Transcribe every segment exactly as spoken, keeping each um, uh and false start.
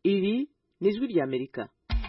Iri ni ijwi rya Amerika.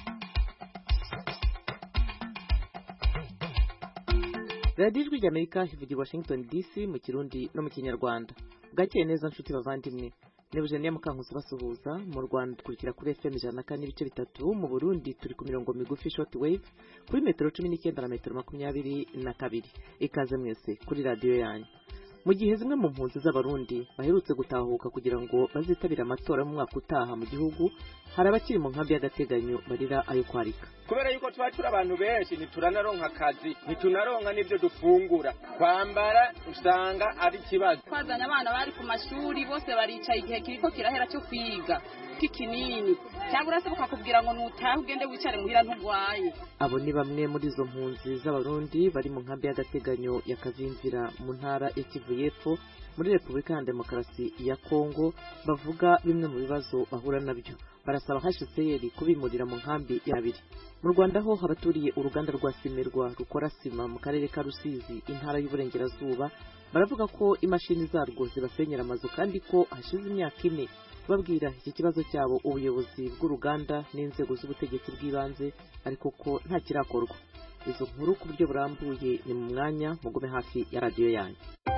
Radio ijwi rya Amerika ivugira Washington D C mu Kirundi no mu Kinyarwanda. Bwakeye neza nshuti bavandimwe. Nebuje niya mukankusi basuhuza mu Rwanda dukurikira kuri F M ijana na kane n'ibice bitatu, mu Burundi turi ku mirongo migufi short wave kuri metero cumi n'icyenda na metero makumyabiri na kabiri. Ikaze mwese kuri radio yanyu. Mu gihe zimwe mu mpunzi z'abarundi baherutse gutahuka kugira ngo bazitabira amatora mu mwaka utaha mu gihugu, hari abakiri mu nkambi y'agateganyo barira ayo kwarika. Kubera yuko twatura abantu benshi ntituranaronka akazi, ntitunaronka n'ibyo dufungura, kwambara usanga ari kibazo. Twazanye abana bari ku mashuri bose baricaye igihe kiriko kirahera cyo kwiga kikinini, cyangwa urase bakakubwira ngo nutahe ugende wicare muhira ntugwaye. Abo ni bamwe muri izo mpunzi z'abarundi bari mu nkambi y'agateganyo ya Kavimvira mu ntara ya Kivu y'Epfo muri Repubulika ya Demokarasi ya Kongo, bavuga bimwe mu bibazo bahura nabyo. Barasaba H C R kubimurira mu nkambi y'abiri. Mu Rwanda ho habaturiye uruganda rwa Simerwa rukora sima mu karere ka Rusizi intara y'Uburengerazuba, baravuga ko imashini zarwo zibasenyera amazu kandi ko hashize imyaka ine babwira iki kibazo cyabo ubuyobozi bw'uruganda n'inzego z'ubutegetsi bw'ibanze, ariko ko nta kirakorwa. Izo nkuru ku buryo burambuye ni mu mwanya, mugume hafi ya radio yanyu.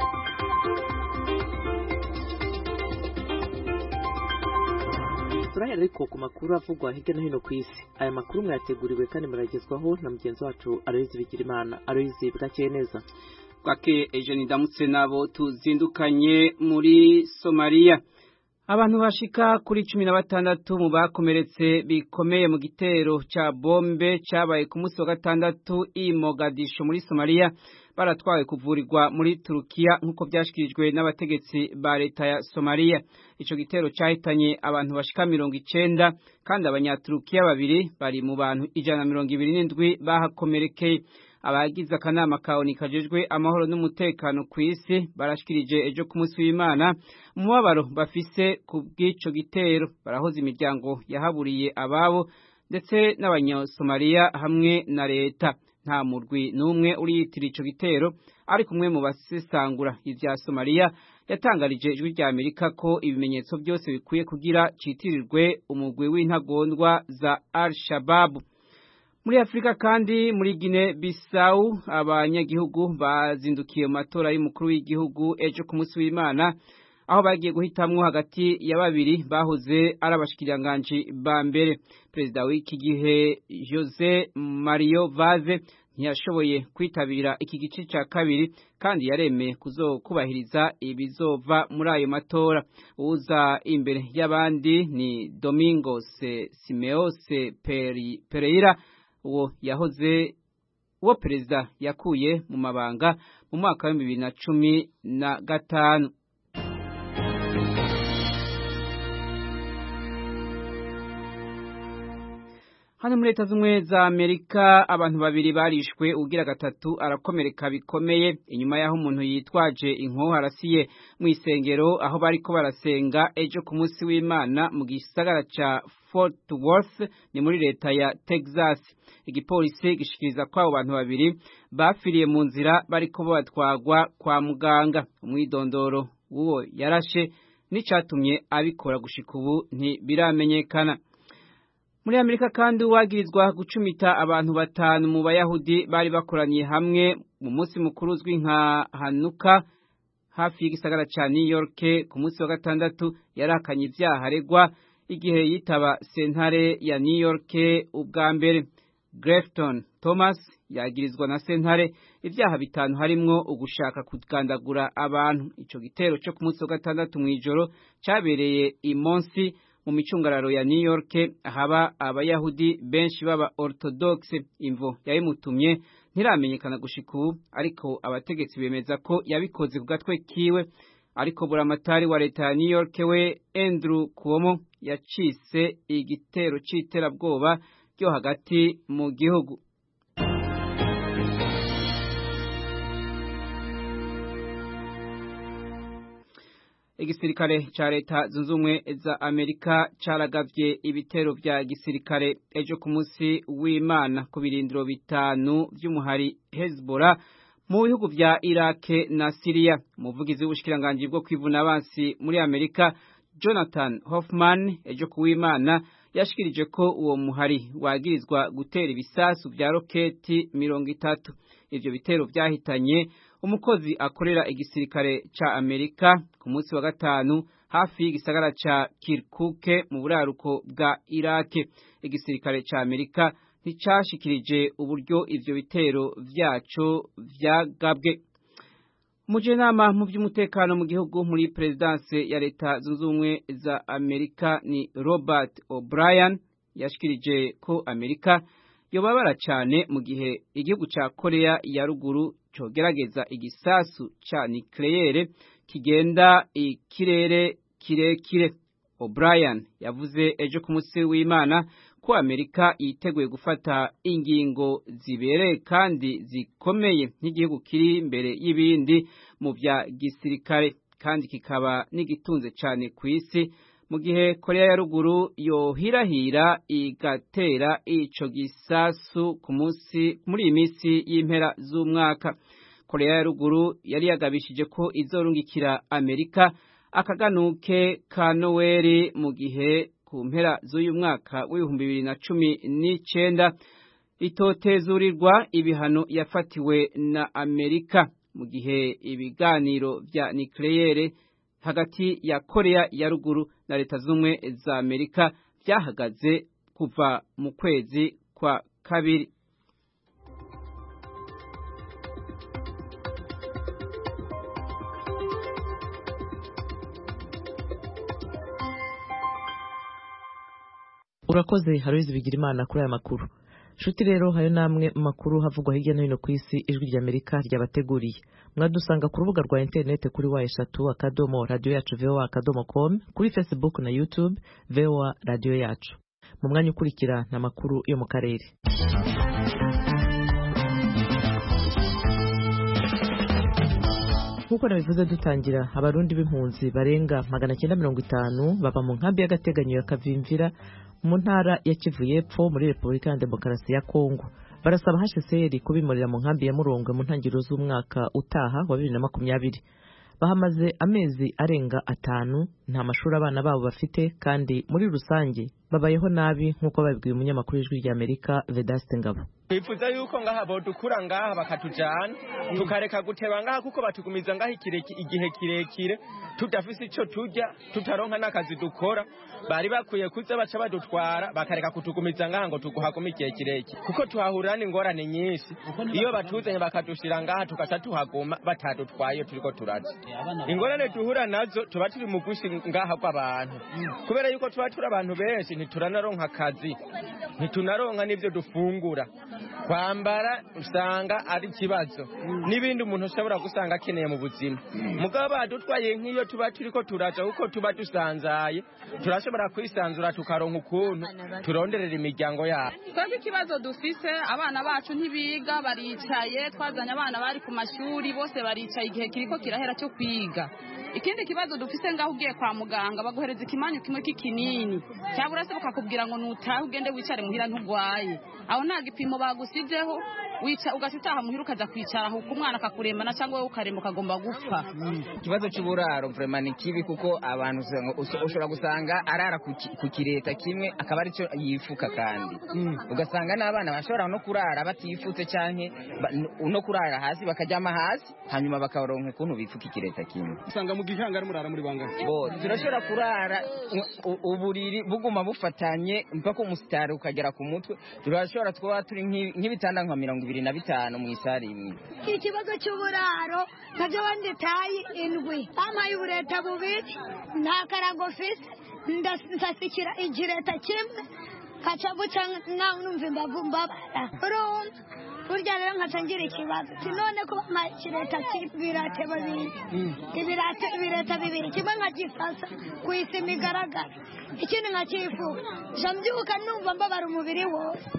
Turahera ariko ku makuru avugwa hirya no hino ku isi. Aya makuru mwateguriwe kandi muragezwaho na mugenzi wacu Aloyizi Bigirimana. Aloyizi, bwakeye neza? Bwakeye ejo ndamutse nabo tuzindukanye muri Somalia. Abantu bashika kuri cumi na batandatu mu bakomeretse bikomeye mu gitero ca bombe cabaye ku munsi wa gatandatu i Mogadisho muri Somalia baratwawe kuvurirwa muri Turukiya nkuko byashikirijwe n'abategetsi ba leta ya Somalia. Ico gitero cyahitanye abantu bashika mirongo icenda kandi abanyaturukiya babiri bari mu bantu ijana na mirongo ibiri n'indwi bahakomerekeye. Abagize akanama kaoni kajejwe amahoro n'umutekano ku isi barashikirije ejo ku munsi w'Imana umubabaro bafise ku bw'ico gitero. Barahoza imiryango yahaburiye ababo ndetse n'abanyasomalia hamwe na leta. Nta murwi n'umwe uriyitira ico gitero, ari kumwe mu basesangura ivya Somalia yatangarije ijwi rya Amerika ko ibimenyetso byose bikwiye kugira citirirwe umugwi w'intagondwa za Al-Shabaab. Muri Afrika kandi muri Guinea Bissau abanyagihugu bazindukiye mu matora y'umukuru w'igihugu ejo ku munsi w'Imana, aho bagiye guhitamwo hagati ya babiri bahoze ari abashikiranganje ba mbere. Perezida w'iki gihe Jose Mario Vaz ntiyashoboye kwitabira iki gice ca kabiri kandi yaremeye kuzokubahiriza ibizova muri ayo matora. Uza imbere y'abandi ni Domingos Simeos Pereira, uwo yahoze uwo perezida yakuye mu mabanga mu mwaka wa bibiri na cumi na gatanu. Hano muri Leta Zunze za Amerika abantu babiri barishwe, ugira gatatu arakomereka bikomeye inyuma yaho umuntu yitwaje inkoho arasiye mu isengero aho bariko barasenga ejo ku munsi w'Imana mu gisagara ca Fort Worth ni muri leta ya Texas. Igipolisi gishikiriza ko abo bantu babiri bafiriye mu nzira bariko batwagwa kwa muganga. Umwidondoro uwo yarashe n'icatumye abikora gushika ubu ntibiramenyekana. Muri Amerika kandi wagirizwa gucumita abantu batanu mu Bayahudi bari bakoraniye hamwe mu munsi mukuru uzwi nka Hanuka hafi y'igisagara ca New York ku munsi wa gatandatu yarakanye ivyaha aregwa igihe yitaba sentare ya New York ubwa mbere. Grafton Thomas yagirizwa na sentare ivyaha bitanu harimwo ugushaka kugandagura abantu. Ico gitero cyo ku munsi wa gatandatu mw'ijoro cabereye i Monsi mu micungararo ya New York haba abayahudi benshi baba orthodoxe. Imvo yayimutumye ntiramenyekana gushika ubu, ariko abategetsi bemeza ko yabikoze ku gatwe kiwe. Ariko buramatari wa leta ya New York we Andrew Cuomo yacise igitero c'iterabwoba ryo hagati mu gihugu. Igisirikare ca leta zunze ubumwe za Amerika caragavye ibitero vya gisirikare ejo ku munsi w'Imana ku birindiro bitanu vy'umuhari Hezbollah mu bihugu vya Iraq na Syria. Umuvugizi w'ubushikiranganje bwo kwivuna abansi muri Amerika Jonathan Hoffman ejo ku w'Imana yashikirije ko uwo muhari wagirizwa gutera ibisasu vya roketi mirongo itatu. Ivyo bitero vyahitanye umukozi akorera igisirikare ca Amerika ku munsi wa gatanu hafi y'igisagara ca Kirkuk mu buraruko bwa Iraq. Igisirikare ca Amerika nticashikirije uburyo ivyo bitero vyaco vyagabwe. Umujenama mu by'umutekano mu gihugu muri presidence ya leta zunze ubumwe za Amerika ni Robert O'Brien yashikirije ko Amerika yobabara cyane mu gihe igihugu ca Korea ya ruguru cogerageza igisasu ca nucleaire kigenda ikirere kirekire. O'Brien yavuze ejo ku munsi w'Imana ko Amerika yiteguye gufata ingingo zibereye kandi zikomeye nk'igihugu kiri imbere y'ibindi mu bya gisirikare kandi kikaba n'igitunze cyane ku isi mu gihe Korea ya ruguru yohirahira igatera ico gisasu ku munsi muri iyi minsi y'impera z'umwaka. Korea ya ruguru yari yagabishije ko izorungikira Amerika akaganuke ka Noel mu gihe ku mpera z'uyu mwaka w'ibihumbi bibiri na cumi n'icenda itotezurirwa ibihano yafatiwe na Amerika mu gihe ibiganiro vya nucleaire hagati ya Korea ya ruguru na leta z'umwe za Amerika vyahagaze kuva mu kwezi kwa kabiri. Urakoze Haroyizi Bigirimana kuri aya makuru. Shuti rero hayo namwe makuru havugwa hirya no hino ku isi ijwi rya Amerika ryabateguriye. Mwadusanga ku rubuga rwa internet kuri wa eshatu akadomo radio yacu voa akadomo com, kuri Facebook na YouTube voa radio yacu. Mu mwanya ukurikira na makuru yo mu karere. Nkuko nabivuze dutangira, abarundi b'impunzi barenga magana cyenda mirongo itanu baba mu nkambi y'agateganyo ya Kavimvira mu ntara ya Kivu y'Epfo muri Repubulika ya Demokarasi ya Kongo. Barasaba H C R kubimurira mu nkambi ya Murongwe mu ntangiriro z'umwaka utaha wa bibiri na makumyabiri. Bahamaze amezi arenga atanu, nta mashuri abana babo bafite kandi muri rusange babayeho nabi nkuko babibwiye umunyamakuru w'ijwi rya Amerika Vedaste Ngabo. Twifuza yuko ngaha bodukura ngaha bakatujana tukareka guteba ngaha kuko batugumiza ngaha igihe kirekire tudafise ico turya tutaronka n'akazi dukora. Bari bakwiye kuza baca badutwara bakareka kutugumiza ngaha ngo tuguhaguma igihe kirekire kuko tuhahurira n'ingorane nyinshi. Iyo batuzanye bakadushira ngaha tukaca tuhaguma batadutwaye turiko turaje. Ingorane duhura nazo tuba turi mu gushi ngaha kw'abantu kubera yuko tuba turi abantu benshi ntituranaronka akazi ntitunaronka n'ivyo dufungura. Kwambara usanga ari kibazo nibindi umuntu ushobora gusanga akeneye mu buzima. Mugabo badutwaye nk'iyo tuba turiko turaja uko tuba dusanzaye turashobora kwisanzura tukaronka ukuntu turonderera imiryango yabo. Twebwe ikibazo dufise abana bacu ntibiga baricaye, twazanye abana bari ku mashuri bose baricaye igihe kiriko kirahera cyo kwiga. Ikindi kibazo dufise ngaho ugiye kwa muganga baguhereza ikimanyu kimwe k'ikinini cyabura se bakakubwira ngo nutahe ugende wicare muhira ntugwaye. Aho nta gipimo bagusizeho wica ugacutaha muhira ukaza kwicara aho umwana akakuremba na cyangwa we ukaremba ukagomba gupfa. Ikibazo cy'uburaro vraiment ni kibi kuko abantu ushobora gusanga arara ku kireta kimwe akaba ari cyo yifuka kandi ugasanga n'abana bashobora no kurara batifutse canke no kurara hasi bakajyama hasi hanyuma bakaronka ukuntu bifuka ikireta kimwe. Usanga mu gihangara murara muri bangahe? Bo turashobora kurara uburiri buguma bufatanye mpaka umusitari ukagera ku mutwe. Turashobora kuba turi nk'ibitanda nka mirongo ibiri na bitanu mu isari imwe. Ikibazo cy'uburaro nabyo banditaye indwi amaye ubureta bubiri nta karago fise ndasikira igireta kimwe kaca buca nawe numva imbavu mbabara urumva burya rero nkacangira ikibazo sinone kuba amaye ikireta cy'ibirate babiri ibirate ibireta bibiri kimwe nkagifasa ku isima igaragara ikindi nkakifuka jambyuka numva mbabara umubiri wose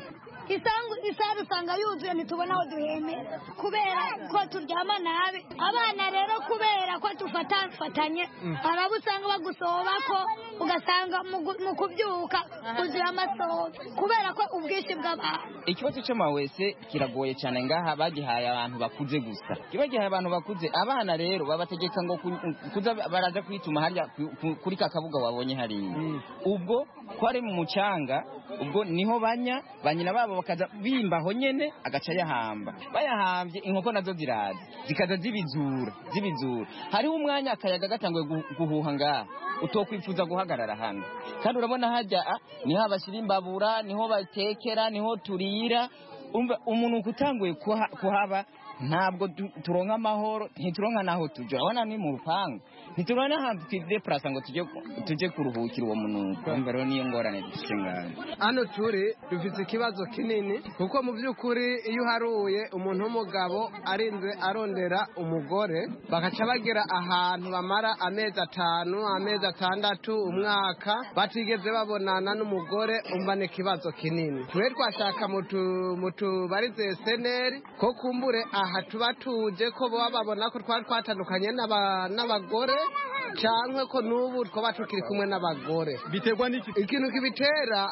isangu isari usanga yuzuye ntitubona aho duhemera kubera ko turyama nabi abana rero kubera ko tufatanye arabo usanga bagusoba ko ugasanga mu kubyuka uzuye amasoba kubera ko ubwinshi bw'abantu. Ikibazo cy'amawese kiragoye cyane ngaha bagihaye abantu bakuze gusa kibagihaye abantu bakuze abana rero babategeka ngo kuza baraza kwituma harya kuri kakabuga wabonye hariya ubwo ko ari mu mucanga ubwo niho banya banyina babo bakaza bimbaho nyene agaca yahamba bayahambye inkoko nazo ziraza zikaza zibizura zibizura hariho umwanya akayaga gatanguye guhuha ngaha utokwifuza guhagarara hano kandi urabona hajya niho abashira imbabura niho batekera niho turira umva umuntu kutanguye kuhaba ntabwo turonka amahoro ntituronka naho tujya abana ni mu rupangu ntituronka ahantu twideplasa ngo tujye tujye kuruhukira uwo munuko umva rero niyo ngorane dufite ngaho hano turi dufite ikibazo kinini kuko mu by'ukuri iyo uharuye umuntu w'umugabo arinze arondera umugore bagaca bagera ahantu bamara amezi atanu amezi atandatu umwaka batigeze babonana n'umugore umva ni ikibazo kinini twe twashaka mutu barize seneri ko kumbure aha tuba tuje ko baba babona ko twari twatandukanye n'abagore cyangwa ko n'ubu twaba tukiri kumwe n'abagore biterwa n'iki ikintu kibitera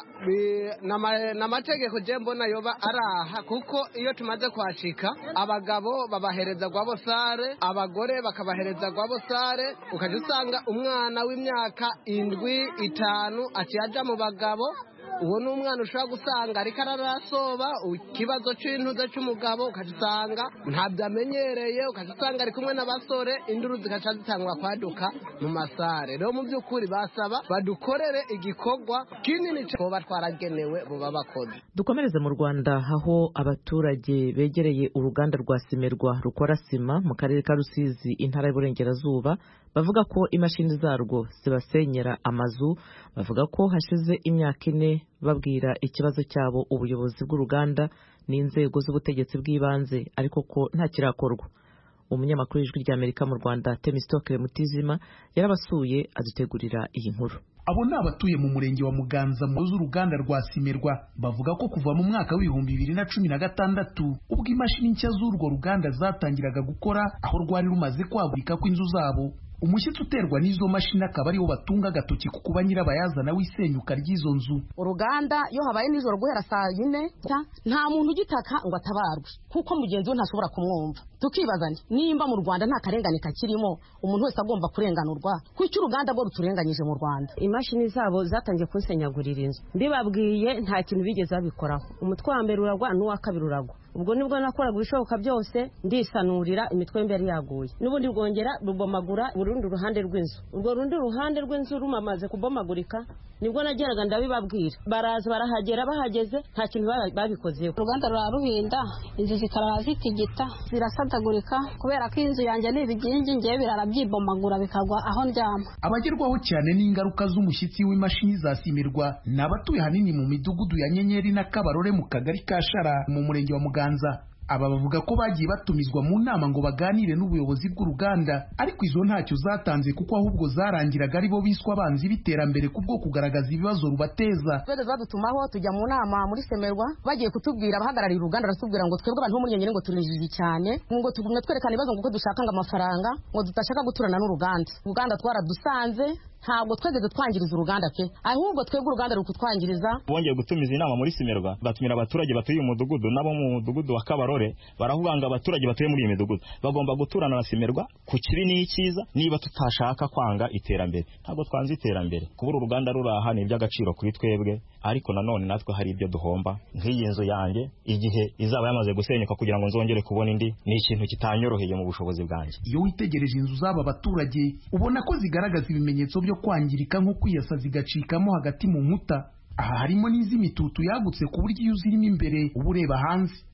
n'amategeko je mbona yoba araha kuko iyo tumaze kwashika abagabo babahereza gwabo sare abagore bakabahereza gwabo sare ukaje usanga umwana w'imyaka indwi itanu aciyaja mu bagabo uwo ni umwana ushobora gusanga ariko ararasoba ikibazo cy'intuze cy'umugabo ukasanga ntabyo amenyereye ukasanga ari kumwe n'abasore induru zigaca zitangwa kwaduka mu masare rero mu by'ukuri basaba badukorere igikorwa kinini cyane twaragenewe buba bakoze. Dukomereze mu Rwanda aho abaturage begereye uruganda rwa Simerwa rukora sima mu karere ka Rusizi intara y'Iburengerazuba bavuga ko imashini zarwo zibasenyera amazu bavuga ko hashize imyaka ine babwira ikibazo cyabo ubuyobozi bw'uruganda n'inzego z'ubutegetsi bw'ibanze ariko ko nta kirakorwa. Umunyamakuru w'Ijwi ry'Amerika mu Rwanda Temistokle Mutizima yarabasuye adutegurira iyi nkuru. Abo ni abatuye mu murenge wa Muganza mu z'uruganda rwa Simerwa bavuga ko kuva mu mwaka w'ibihumbi bibiri na cumi na gatandatu ubwo imashini nshya z'urwo ruganda zatangiraga gukora aho rwari rumaze kwagurika kw'inzu zabo umushyitsi uterwa n'izo mashini akaba ariho batunga agatoki ku kuba nyirabayazana w'isenyuka ry'izo nzu. Uruganda iyo habaye nijoro guhera saa yine nta muntu ugitaka ngo atabarwe kuko mugenzi we ntashobora kumwumva. Tukibaza nimba mu Rwanda nta karengane kakirimo umuntu wese agomba kurenganurwa kuko uruganda rwo ruturenganyije mu Rwanda. Imashini zabo zatangiye kunsenyagurira inzu mbibabwiye nta kintu bigeze babikoraho. Umutwe wa mbere uragwa n'uwa kabiri uragwa ubwo nibwo nakoraga ibishoboka byose ndisanurira imitwe mbere yaguye n'ubundi bwongera rubomagura urundi ruhande rw'inzu urwo rundi ruhande rw'inzu rumamaze kubomagurika nibwo nageraga ndabibabwira baraza barahagera bahageze nta kintu babikozeho. Uruganda ruraruhinda inzu zikarara zitigita zirasadagurika kubera ko inzu yanjye n'ibigingi ngiye birarabyibomagura bikagwa aho ndyama. Abagerwaho cyane n'ingaruka z'umushyitsi w'imashini za Simerwa ni abatuye hanini mu midugudu ya Nyenyeri na Kabarore mu kagari ka Shara mu murenge wa Muganza. Aba bavuga ko bagiye batumizwa mu nama ngo baganire n'ubuyobozi bw'uruganda ariko izo ntacyo zatanze kuko ahubwo zarangiraga ari bo biswa abanzi biterambere kubwo kugaragaza ibibazo rubateza. Twede zadutumaho tujya mu nama muri Simerwa bagiye kutubwira abahagarariye uruganda rasubwira ngo twebwe abantu bo muri Nyenyeri ngo turijiji cyane ngo tugumye twerekana ibibazo ngo dushaka ngo amafaranga ngo tutashaka guturana n'uruganda. Uruganda twaradusanze ntabwo twegeze twangiriza uruganda pe ahubwo twebwe uruganda rukutwangiriza. Bongeye gutumiza inama muri Simerwa batumira abaturage batuye mu mudugudu nabo mu mudugudu wa Kabarore baravuga ngo abaturage batuye muri iyi midugudu bagomba guturana na Simerwa ku kibi n'ikiza niba tutashaka kwanga iterambere. Ntabwo twanze iterambere kubura uruganda ruraha ni iby'agaciro kuri twebwe ariko nanone natwe hari ibyo duhomba nk'iyi nzu yanjye igihe izaba yamaze gusenyuka kugira ngo nzongere kubona indi ni ikintu kitanyoroheye mu bushobozi bwanjye. Iyo witegereje inzu z'aba baturage ubona ko zigaragaza ibimenyetso byo kwangirika nko kwiyasa zigacikamo hagati mu nkuta. Aha harimo n'iz'imitutu yagutse ku buryo iyo uzirimo imbere uba ureba hanze.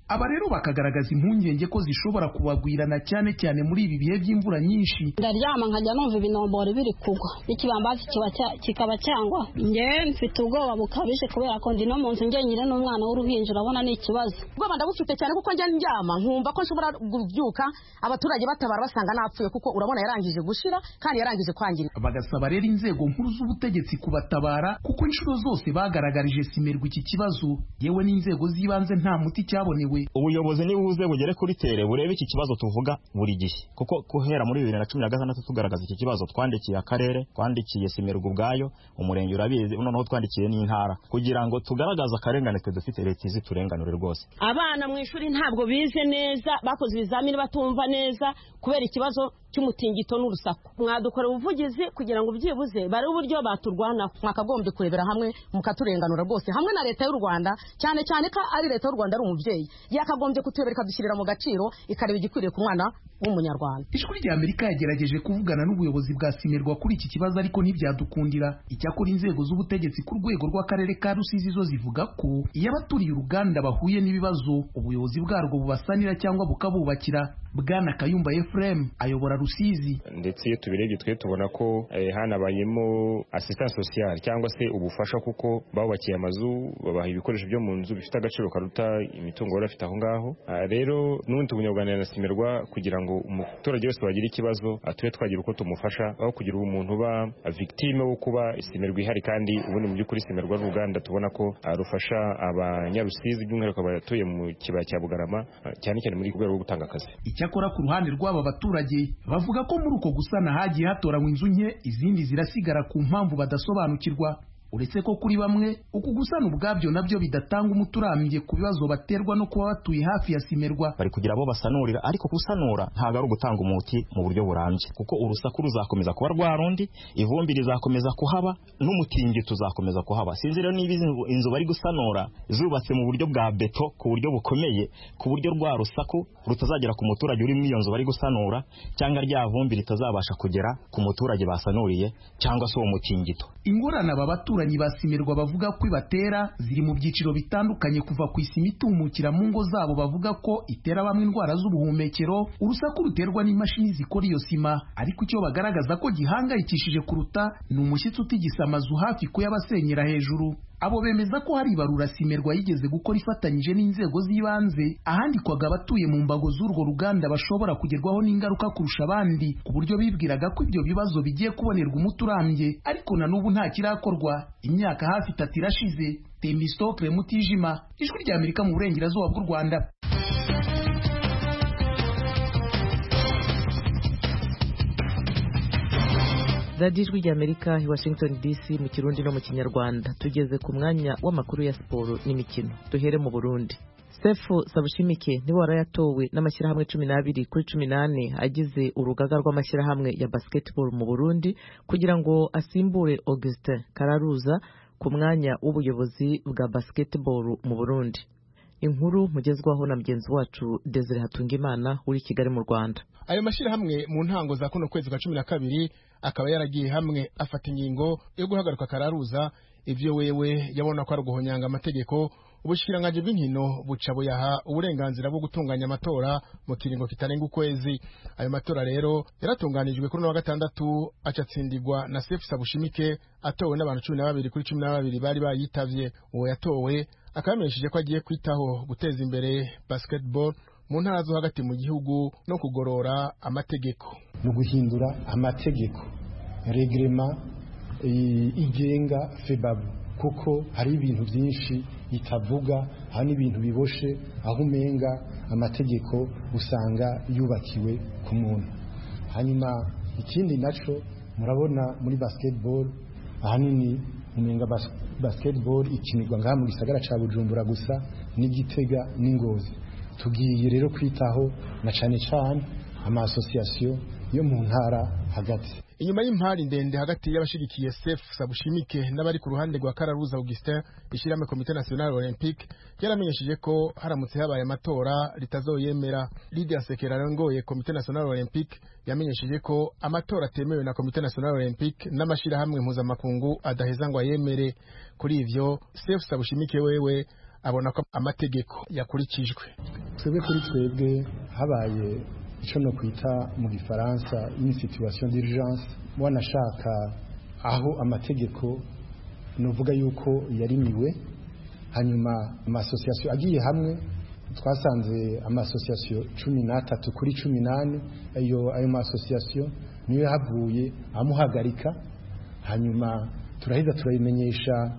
aba rero bakagaragaza impungenge ko zishobora kubagwirana cyane cyane muri ibi bihe by'imvura nyinshi. Ndaryama nkajya numva ibinombori biri kugwa ikibambazi kikaba cyangwa nge mfite ubwoba bukabije kubera ko ndi no mu nzu ngenyine n'umwana w'uruhinja urabona ni ikibazo. Ubwoba ndabufite cyane kuko njya ndyama nkumva ko nshobora kubyuka abaturage batabara basanga napfuye kuko urabona yarangije gushira kandi yarangije kwangirika. Bagasaba rero inzego nkuru z'ubutegetsi kubatabara kuko inshuro zose bagaragarije Simerwa iki kibazo yewe n'inzego z'ibanze nta muti cyabonewe. Ubuyobozi ni buze bugere kuri tere burebe iki kibazo tuvuga buri gihe kuko guhera muri bibiri na cumi na gatandatu tugaragaza iki kibazo twandikiye akarere, twandikiye Simerwa ubwayo, umurenge urabizi, noneho twandikiye n'intara kugira ngo tugaragaze akarengane twe dufite leta izi turenganure rwose. Abana mu ishuri ntabwo bize neza, bakoze ibizamini batumva neza kubera ikibazo cy'umutingito n'urusaku. Mwadukora ubuvugizi kugira ngo byibuze bari uburyo baturwana. Mwakagombye kurebera hamwe mukaturenganura rwose hamwe na leta y'u Rwanda, cyane cyane ko ari leta y'u Rwanda ari umubyeyi, yakagombye kutuyobera ikadushyirira mu gaciro ikareba igikwiriye ku mwana w'umunyarwanda. Ijwi rya Amerika yagerageje kuvugana n'ubuyobozi bwa Simerwa kuri iki kibazo ariko ntibyadukundira. Icyakora inzego z'ubutegetsi ku rwego rw'akarere ka Rusizi zo zivuga ko iyo abaturiye uruganda bahuye n'ibibazo ubuyobozi bwarwo bubasanira cyangwa bukabubakira. Bwana Kayumba Ephraim ayobora Rusizi. Ndetse iyo tubirebye twe tubona ko eh, hanabayemo assistance sociale cyangwa se ubufasha kuko babubakiye amazu babaha ibikoresho byo mu nzu bifite agaciro karuta imitungo bari bafite aho ngaho. Rero n'undi Umunyarwanda na Simerwa kugira ngo umuturage wese wagira ikibazo atuye twagira uko tumufasha aho kugira umuntu ba victime wo kuba Simerwa ihari kandi ubundi mu by'ukuri Simerwa ruganda tubona ko rufasha abanyarusizi by'umwihariko abatuye mu kibaya cya Bugarama cyane cyane muri rwego rwo gutanga akazi. Icyakora ku ruhande rw'aba baturage bavuga ko muri uko gusana hagiye hatoranywa inzu nke izindi zirasigara ku mpamvu badasobanukirwa. Uretse ko kuri bamwe uku gusana ubwabyo nabyo bidatanga umuturambye ku bibazo baterwa no kuba batuye hafi ya Simerwa. Bari kugira abo basanurira ariko gusanura ntago ari ugutanga umuti mu buryo burambye kuko urusaku ruzakomeza kuba rwarundi, ivumbi rizakomeza kuhaba n'umutingito uzakomeza kuhaba. Sinzi rero niba inzu bari gusanura zubatse mu buryo bwa beto ku buryo bukomeye ku buryo rwa rusaku rutazagera ku muturage uri muri iyo nzu bari gusanura cyangwa rya vumbi ritazabasha kugera ku muturage basanuriye cyangwa se uwo mutingito. Ingorane aba baturanyi ba Simerwa bavuga ko ibatera ziri mu byiciro bitandukanye kuva ku isima itumukira mu ngo zabo bavuga ko itera bamwe indwara z'ubuhumekero, urusaku ruterwa n'imashini zikora iyo sima, ariko icyo bagaragaza ko gihangayikishije kuruta ni umushyitsi utigisa amazu hafi kuyabasenyera hejuru. Abo bemeza ko hari ibarura Simerwa yigeze gukora ifatanyije n'inzego z'ibanze ahandikwaga abatuye mu mbago z'urwo ruganda bashobora kugerwaho n'ingaruka kurusha abandi ku buryo bibwiraga ko ibyo bibazo bigiye kubonerwa umuturambye, ariko na n'ubu nta kirakorwa. Imyaka hafi itatu irashize. Temistokle Mutijima, Ijwi rya Amerika mu burengerazuba bw'u Rwanda. Radio Ijwi rya Amerika i Washington D C mu Kirundi no mu Kinyarwanda. Tugeze ku mwanya w'amakuru ya siporo n'imikino. Duhere mu Burundi. Sefu Sabushimike niwe warayatowe n'amashyirahamwe cumi n'abiri kuri cumi n'ane agize urugaga rw'amashyirahamwe ya basketball mu Burundi kugira ngo asimbure Augustin Kararuza ku mwanya w'ubuyobozi bwa basketball mu Burundi. Inkuru mugezwaho na mgenzi wacu Desire Hatungimana uri Kigali mu Rwanda. Ayo mashyirahamwe mu ntango za kuno kwezi kwa cumi na kabiri akaba yaragiye hamwe afata ingingo yo guhagarika Kararuza, ivyo wewe yabona ko ari guhonyanga amategeko. Ubushikiranganje bw'inkino buca buyaha uburenganzira bwo gutunganya amatora mu kiringo kitarenga ukwezi. Ayo matora rero yaratunganijwe kuri wa gatandatu acatsindirwa na Sefu Sabushimike atowe n'abantu cumi na babiri kuri cumi na babiri bari bayitavye. Uwo yatowe akamenyesheje ko agiye kwitaho guteza imbere basketball mu ntara zo hagati mu gihugu no kugorora amategeko, no guhindura amategeko regrema igenga febabu, kuko hari ibintu byinshi itavuga, hari ibintu biboshe aho umenga amategeko usanga yubakiwe ku muntu. Hanyuma ikindi naco murabona muri basketball ahanini umenga bas basketball ikinirwa ngaha mu gisagara ca Bujumbura gusa n'Igitega n'Ingozi. Tugiye rero kwitaho na cane cane ama association yo mu ntara hagati. Inyuma y'impari ndende hagati y'abashigikiye Sefu Sabushimike n'abari ku ruhande rwa Kararuza Augustin, ishirahamwe Comité National Olympique yaramenyesheje ko haramutse habaye amatora ritazoyemera. Lydia Sekerarongoye Comité National Olympique yamenyesheje ko amatora atemewe na Comité National Olympique n'amashirahamwe mpuzamakungu adaheza ngo ayemere. Kuri ivyo Sefu Sabushimike wewe abona ko amategeko yakurikijwe. twebwe kuri twebwe habaye icyo no kwita mu gifaransa une situation d'urgence wanashaka aho amategeko nuvuga yuko yarimiwe hanyuma amasosiyasiyo agiye hamwe twasanze amasosiyasiyo cumi n'atatu kuri cumi n'ane ayo ayo masosiyasiyo niyo yahavuye amuhagarika hanyuma turaheza turayimenyesha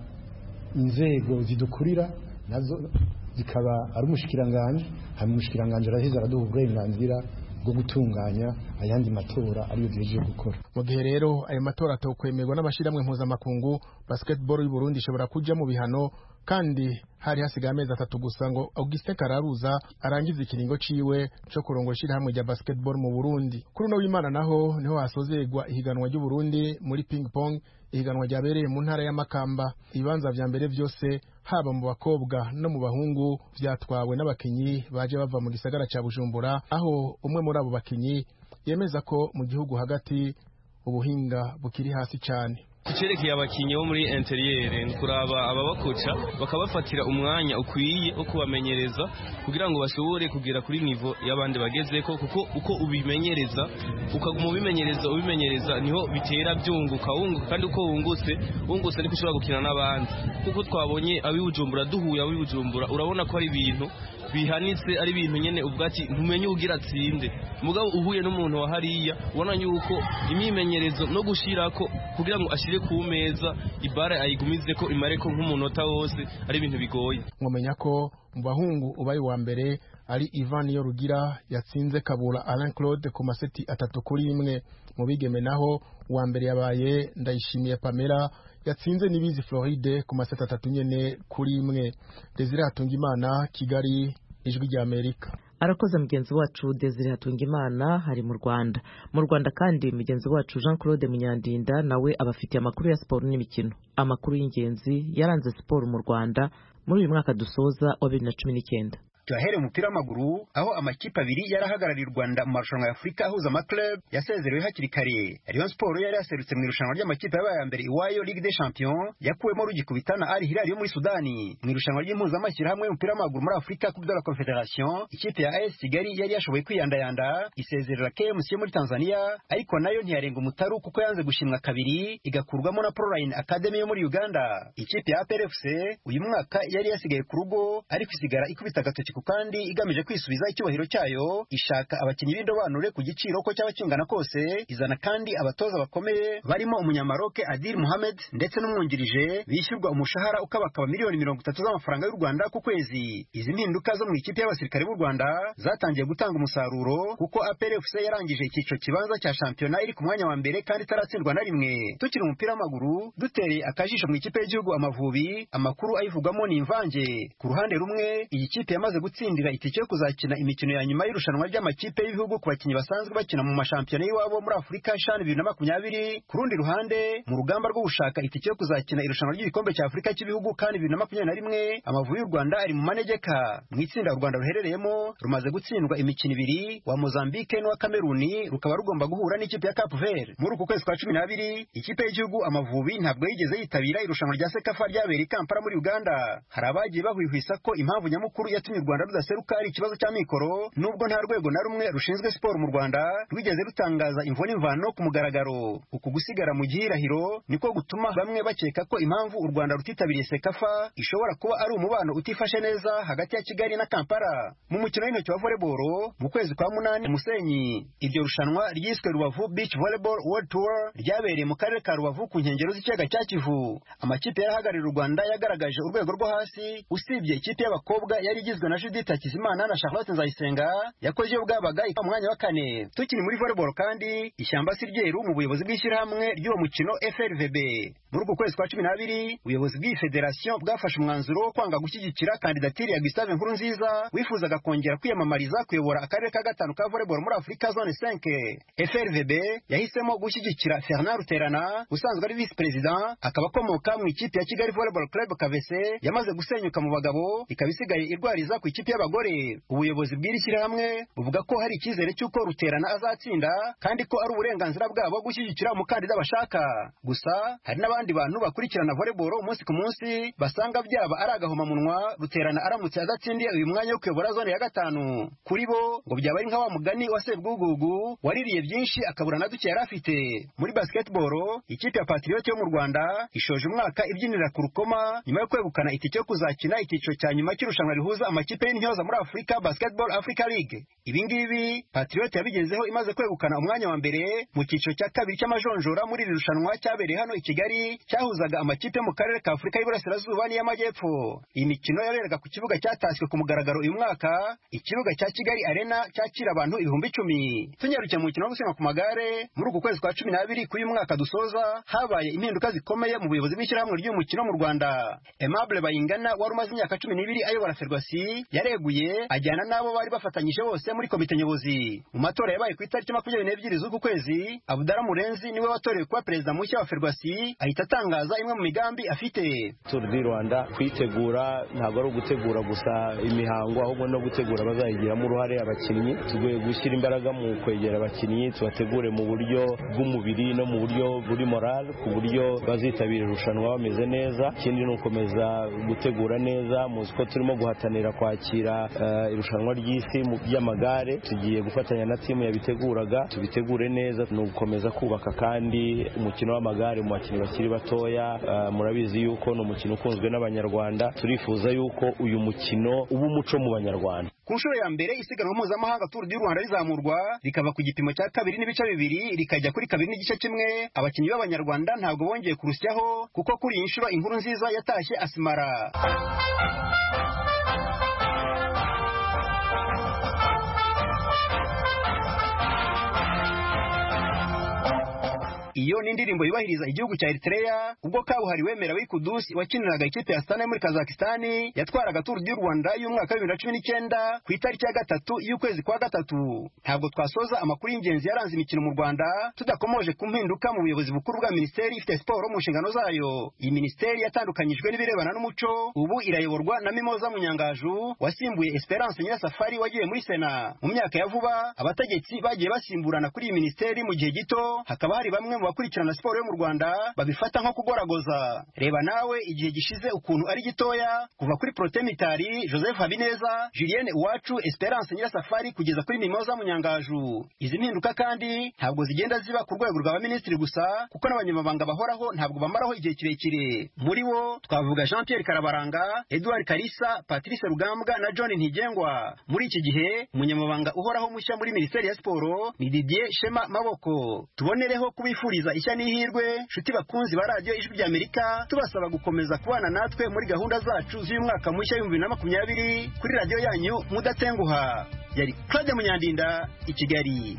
inzego zidukurira nazo zikaba ari umushikiranganje hanyuma umushikiranganje araheza araduha uburenganzira bwo gutunganya ayandi matora ariyo byeje gukora. Mu gihe rero ayo matora atokwemerwa n'abashiramwe mpuzamakungu, basketball y'u Burundi ishobora kuja mu bihano, kandi hari hasigaye amezi atatu gusa ngo Augustin Kararuza arangiza ikiringo ciwe cyo kurongora ishirahamwe rya basketball mu Burundi. Kuri no w'Imana naho niho hasozerwa ihiganwa ry'u Burundi muri ping pong, ihiganwa ryabereye mu ntara ya Makamba. Ibibanza vya mbere vyose haba mu bakobwa no mu bahungu vyatwawe n'abakinyi baje bava mu gisagara ca Bujumbura, aho umwe muri abo bakinyi yemeza ko mu gihugu hagati ubuhinga bukiri hasi cyane. Icerekeye abakinyi bo muri interiere nkuraba ababakoca bakabafatira umwanya ukwiye wo kubamenyereza kugira ngo bashobore kugera kuri nivo y'abandi bagezeko, kuko uko ubimenyereza ukaguma ubimenyereza ubimenyereza niho bitera byunguka wunguka, kandi uko wungutse wungutse ariko ushobora gukina n'abandi, kuko twabonye abibujumbura duhuye abibujumbura urabona ko ari ibintu bihanitse, ari ibintu nyene ubwati ntumenye ugira atsinde, mugabo uhuye n'umuntu wa hariya ubona yuko imyimenyerezo no gushirako kugira ngo ashire ku meza ibara ayigumize ko imare ko nk'umunota wose ari ibintu bigoye. Mwomenya ko mu bahungu ubaye wa mbere ari Ivan Yorugira yatsinze Kabura Alain Claude ku maseti atatu kuri imwe. Mu bigeme naho wa mbere yabaye Ndayishimiye Pamela yatsinze Nibizi Floride ku maseti atatu nyene kuri imwe. Desire Hatungimana, Kigali, Ijwi rya Amerika. Arakoze mugenzi wacu Desire Hatungimana hari mu Rwanda. Mu Rwanda kandi mugenzi wacu Jean Claude Munyandinda nawe abafitiye amakuru ya siporo n'imikino. Amakuru y'ingenzi yaranze siporo mu Rwanda muri uyu mwaka dusoza wa bibiri na cumi n'icyenda. Tuyahere umupira w'amaguru aho amakipe abiri yarahagarariye u Rwanda mu marushanwa ya Afrika ahuza amaklub yasezerewe hakiri kare. Rayon Sport yari yaserutse mu irushanwa ry'amakipe yabaye ya mbere iwayo Ligue des Champions yakuwemo rugikubitana Al Hilal yo muri Sudani. Mu irushanwa ry'impuzamashyirahamwe y'umupira w'amaguru muri Afrika Coupe de la Confederation, ikipe ya A S Kigali yari yashoboye kwiyandayanda isezerera K M C yo muri Tanzania, ariko nayo ntiyarenga umutaru kuko yanze gushimwa kabiri igakurwamo na Proline Academy yo muri Uganda. Ikipe ya A P R F C uyu mwaka yari yasigaye ku rugo ariko isigara ikubita agatoki kandi igamije kwisubiza icyubahiro cyayo, ishaka abakinnyi b'indobanure ku giciro ko cyaba kingana kose, izana kandi abatoza bakomeye barimo umunyamaroke Adil Mohamed ndetse n'umwungirije bishyurwa umushahara ukabakaba miliyoni mirongo itatu z'amafaranga y'u Rwanda ku kwezi. Izi mpinduka zo mu ikipe y'abasirikare b'u Rwanda zatangiye gutanga umusaruro kuko A P R F C yarangije icyiciro kibanza cya shampiyona iri ku mwanya wa mbere kandi itaratsindwa na rimwe. Tukiri umupira w'amaguru duteye akajisho mu ikipe y'igihugu Amavubi, amakuru ayivugamo ni imvange. Ku ruhande rumwe iyi kipe yamaze gutsindira itike yo kuzakina imikino ya nyuma y'irushanwa ry'amakipe y'ibihugu ku bakinnyi basanzwe bakina mu mashampiyona y'iwabo muri Afurika CHAN bibiri na makumyabiri. Ku rundi ruhande mu rugamba rwo gushaka itike yo kuzakina irushanwa ry'igikombe cya Afurika cy'ibihugu kandi bibiri na makumyabiri na rimwe, Amavubi y'u Rwanda ari mu manegeka. Mu itsinda u Rwanda ruherereyemo rumaze gutsindwa imikino ibiri, wa Mozambique n'uwa Kameruni rukaba rugomba guhura n'ikipe ya Cape Verde. Muri uku kwezi kwa cumi n'abiri ikipe y'igihugu Amavubi ntabwo yigeze yitabira irushanwa rya Sekafa ryabereye i Kampala muri Uganda. Hari abagiye bahwihwisa ko impamvu nyamukuru yatumye u Rwanda rudaseruka ari ikibazo cya mikoro, nubwo nta rwego na rumwe rushinzwe siporo mu Rwanda rwigeze rutangaza imvo n'imvano ku mugaragaro. Uku gusigara mu gihirahiro niko gutuma bamwe bakeka ko impamvu u Rwanda rutitabiriye Sekafa ishobora kuba ari umubano utifashe neza hagati ya Kigali na Kampala. Mu mukino w'intoki wa volleyball mu kwezi kwa munani Musenyi, iryo rushanwa ryiswe Rubavu Beach Volleyball World Tour ryabereye mu karere ka Rubavu ku nkengero z'ikiyaga cya Kivu. Amakipe yarahagarariye u Rwanda yagaragaje urwego rwo hasi, usibye ikipe y'abakobwa yari igizwe na Judith Hakizimana na Charlotte Nzayisenga yakoze iyo bwabaga mu mwanya wa kane. Tukiri muri volleyball kandi ishyamba si ryeru mu buyobozi bw'ishyirahamwe ry'uwo mukino F R V B. Muri uku kwezi kwa cumi n'abiri ubuyobozi bw'iyi federation bwafashe umwanzuro wo kwanga gushyigikira kandidatire ya Gustave Nkurunziza wifuzaga kongera kwiyamamariza kuyobora akarere ka gatanu ka volleyball muri Afrika zone cinq. F R V B yahisemo gushyigikira Fernand Ruterana usanzwe ari vice president, akaba akomoka mu ikipe ya Kigali Volleyball Club K V C yamaze gusenyuka mu bagabo ikaba isigaye irwariza ku ikipe y'abagore. Ubuyobozi bw'iri shyirahamwe buvuga ko hari icyizere cy'uko Ruterana azatsinda kandi ko ari uburenganzira bwabo gushyigikira umukandida bashaka. Gusa hari n'abandi bantu bakurikirana volleyball umunsi ku munsi basanga byaba ari agahomamunwa Ruterana aramutse adatsindiye uyu mwanya wo kuyobora zone ya gatanu. Kuri bo ngo byaba ari nka wa mugani wa Sebwugugu waririye byinshi akabura na duke yari afite. Muri basketball ikipe ya Patriot yo mu Rwanda ishoje umwaka ibyinira ku rukoma nyuma yo kwegukana itike yo kuzakina icyiciro cya nyuma cy'irushanwa rihuza amakipe y'intyoza muri Africa Basketball Africa League. Ibi ngibi Patriot yabigezeho imaze kwegukana umwanya wa mbere mu cyiciro cya kabiri cy'amajonjora muri iri rushanwa cyabereye hano i Kigali cyahuzaga amakipe mu karere ka Afrika y'Iburasirazuba n'iy'Amajyepfo. Iyi mikino yaberaga ku kibuga cyatashywe ku mugaragaro uyu mwaka, ikibuga cya Kigali Arena cyakira abantu ibihumbi icumi. Tunyarukiye mu mukino wo gusiganwa ku magare muri uku kwezi kwa cumi n'abiri k'uyu mwaka dusoza habaye impinduka zikomeye mu buyobozi bw'ishyirahamwe ry'umukino mu Rwanda. Aimable Bayingana wari umaze imyaka cumi n'ibiri ayobora Ferwacy yareguye ajyana n'abo bari bafatanyije bose muri komite nyobozi. Mu matora yabaye ku itariki makumyabiri n'ebyiri z'uku kwezi, Abdallah Murenzi niwe watorewe kuba perezida mushya wa Ferwacy ahita atangaza imwe mu migambi afite. Tour du Rwanda kwitegura ntabwo ari ugutegura gusa imihango ahubwo no gutegura bazayigiramo uruhare abakinnyi. Tugiye gushyira imbaraga mu kwegera abakinnyi tubategure mu buryo bw'umubiri no mu buryo buri moral ku buryo bazitabira irushanwa bameze neza. Ikindi ni ukomeza gutegura neza, muzi ko turimo guhatanira kwakira uh, irushanwa ry'isi mu by'amagare. Tugiye gufatanya na timu yabiteguraga tubitegure neza, ni ugukomeza kubaka kandi umukino w'amagare mu bakinnyi bakiri batoya. Uh, murabizi yuko ni umukino ukunzwe n'abanyarwanda, turifuza yuko uyu mukino uba umuco mu banyarwanda. Ku nshuro ya mbere isiganwa mpuzamahanga Tour du Rwanda rizamurwa rikava ku gipimo cya kabiri n'ibice bibiri rikajya kuri kabiri n'igice kimwe. Abakinnyi b'abanyarwanda ntabwo bongeye kurusyaho kuko kuri iyi nshuro inkuru nziza yatashye Asimara. Iyo ni indirimbo yubahiriza igihugu cya Eritrea ubwo kabuhariwe Merawi Kudusi wakiniraga ikipe ya Astana muri Kazakhstan yatwaraga Tour du Rwanda y'umwaka wa bibiri na cumi n'icyenda ku itariki ya gatatu y'ukwezi kwa gatatu. Ntabwo twasoza amakuru y'ingenzi yaranze imikino mu Rwanda tudakomoje ku mpinduka mu buyobozi bukuru bwa Minisiteri ifite siporo mu nshingano zayo. Iyi minisiteri yatandukanyijwe n'ibirebana n'umuco, ubu irayoborwa na Mimoza Munyangaju wasimbuye Esperance Nyirasafari wagiye muri Sena. Mu myaka ya vuba abategetsi bagiye basimburana kuri iyi minisiteri mu gihe gito, hakaba hari bamwe mu bakurikirana siporo yo mu Rwanda babifata nko kugoragoza. Reba nawe igihe gishize ukuntu ari gitoya, kuva kuri Protemitari, Joseph Habineza, Julienne Uwacu, Esperance Nyirasafari kugeza kuri Mimoza Munyangaju. Izi mpinduka kandi ntabwo zigenda ziba ku rwego rw'abaminisitiri gusa kuko n'abanyamabanga bahoraho ntabwo bamaraho igihe kirekire. Muri bo twavuga Jean Pierre Karabaranga, Edouard Kalisa, Patrice Rugambwa na John Ntigengwa. Muri iki gihe umunyamabanga uhoraho mushya muri Minisiteri ya Siporo ni Didier Shema Maboko. Tubonereho kubifuriza ishya n'ihirwe nshuti bakunzi ba Radio Ijwi ry'Amerika, tubasaba gukomeza kubana natwe muri gahunda zacu z'uyu mwaka mushya w'ibihumbi bibiri na makumyabiri kuri radio yanyu mudatenguha. Yari Claude Munyandinda i Kigali.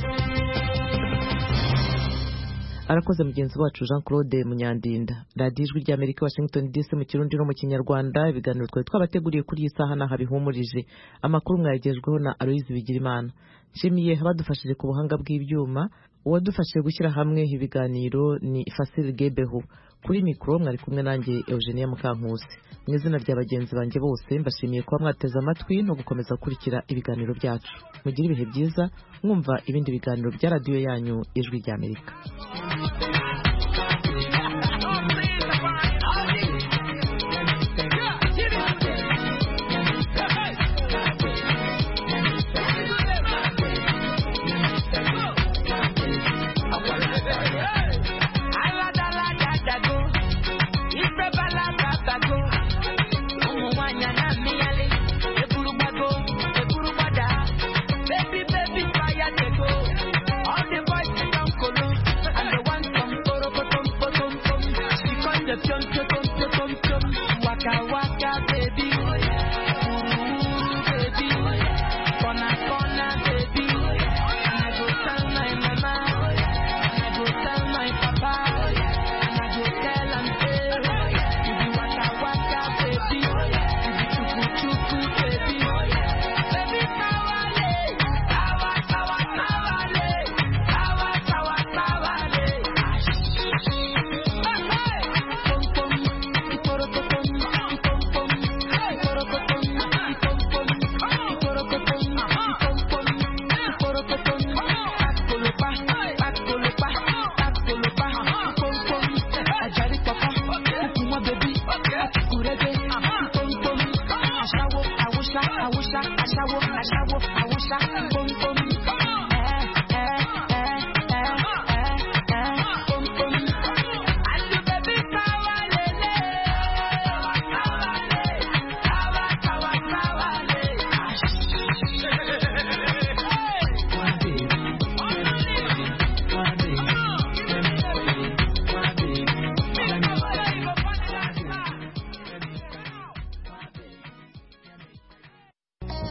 Arakoze mugenzi wacu Jean Claude Munyandinda. Radio Ijwi ry'Amerika Washington D C mu Kirundi no mu Kinyarwanda, ibiganiro twari twabateguriye kuri iyi saha naha bihumurije. Amakuru mwagejweho na Aloise Bigirimana. Nshimiye abadufashije ku buhanga bw'ibyuma, uwadufashije gushyira hamwe ibiganiro ni Fasil Gebeho. Kuri mikro mwari kumwe nanjye Eugenia Mukankusi. Mu izina rya bagenzi banjye bose mbashimiye kuba mwateze amatwi no gukomeza gukurikira ibiganiro byacu. Mugire ibihe byiza mwumva ibindi biganiro bya radio yanyu Ijwi ry'Amerika. All the boys they don't collude, and the awusha awusha ashawo ashawo awusha